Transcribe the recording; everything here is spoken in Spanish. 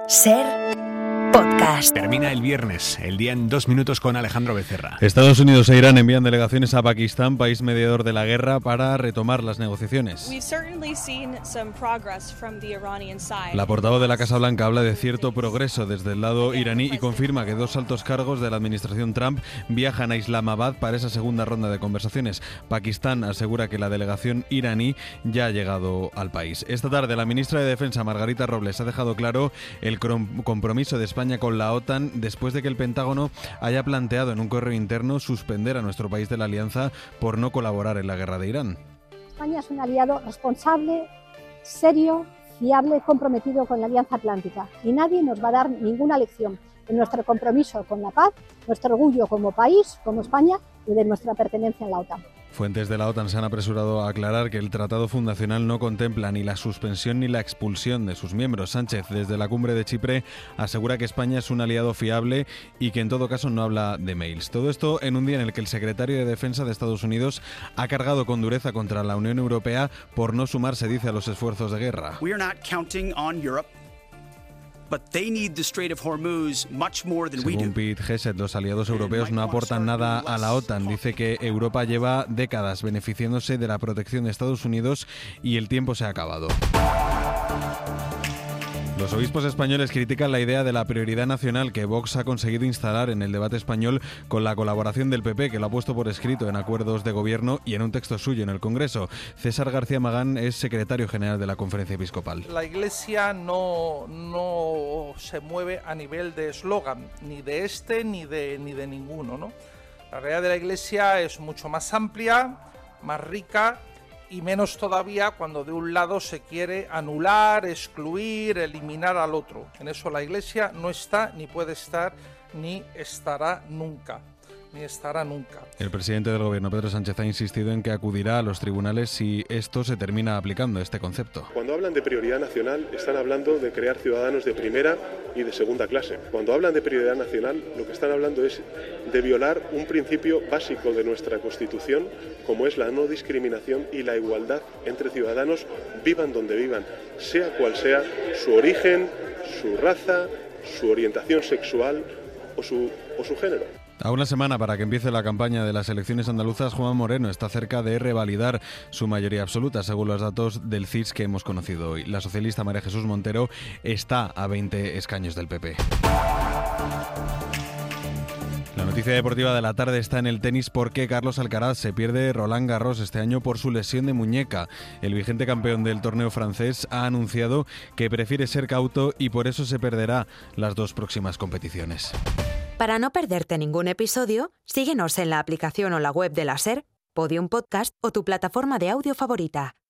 Ser Podcast. Termina el viernes, el día en 2 minutos con Alejandro Becerra. Estados Unidos e Irán envían delegaciones a Pakistán, país mediador de la guerra, para retomar las negociaciones. La portavoz de la Casa Blanca habla de cierto progreso desde el lado iraní y confirma que 2 altos cargos de la administración Trump viajan a Islamabad para esa segunda ronda de conversaciones. Pakistán asegura que la delegación iraní ya ha llegado al país. Esta tarde la ministra de Defensa, Margarita Robles, ha dejado claro el compromiso de España con la OTAN después de que el Pentágono haya planteado en un correo interno suspender a nuestro país de la alianza por no colaborar en la guerra de Irán. España es un aliado responsable, serio, fiable, comprometido con la Alianza Atlántica y nadie nos va a dar ninguna lección de nuestro compromiso con la paz, nuestro orgullo como país, como España y de nuestra pertenencia en la OTAN. Fuentes de la OTAN se han apresurado a aclarar que el tratado fundacional no contempla ni la suspensión ni la expulsión de sus miembros. Sánchez, desde la cumbre de Chipre, asegura que España es un aliado fiable y que en todo caso no habla de mails. Todo esto en un día en el que el secretario de Defensa de Estados Unidos ha cargado con dureza contra la Unión Europea por no sumarse, dice, a los esfuerzos de guerra. Según Pete Hegseth, los aliados europeos no aportan nada a la OTAN. Dice que Europa lleva décadas beneficiándose de la protección de Estados Unidos y el tiempo se ha acabado. Los obispos españoles critican la idea de la prioridad nacional que Vox ha conseguido instalar en el debate español con la colaboración del PP, que lo ha puesto por escrito en acuerdos de gobierno y en un texto suyo en el Congreso. César García Magán es secretario general de la Conferencia Episcopal. La Iglesia no se mueve a nivel de eslogan, ni de este ni de ninguno, ¿no? La realidad de la Iglesia es mucho más amplia, más rica, y menos todavía cuando de un lado se quiere anular, excluir, eliminar al otro. En eso la Iglesia no está, ni puede estar, ni estará nunca. El presidente del gobierno, Pedro Sánchez, ha insistido en que acudirá a los tribunales si esto se termina aplicando, este concepto. Cuando hablan de prioridad nacional, están hablando de crear ciudadanos de primera y de segunda clase. Cuando hablan de prioridad nacional, lo que están hablando es de violar un principio básico de nuestra Constitución, como es la no discriminación y la igualdad entre ciudadanos, vivan donde vivan, sea cual sea su origen, su raza, su orientación sexual o su género. A una semana para que empiece la campaña de las elecciones andaluzas, Juanma Moreno está cerca de revalidar su mayoría absoluta, según los datos del CIS que hemos conocido hoy. La socialista María Jesús Montero está a 20 escaños del PP. La noticia deportiva de la tarde está en el tenis porque Carlos Alcaraz se pierde Roland Garros este año por su lesión de muñeca. El vigente campeón del torneo francés ha anunciado que prefiere ser cauto y por eso se perderá las 2 próximas competiciones. Para no perderte ningún episodio, síguenos en la aplicación o la web de la SER, Podium Podcast o tu plataforma de audio favorita.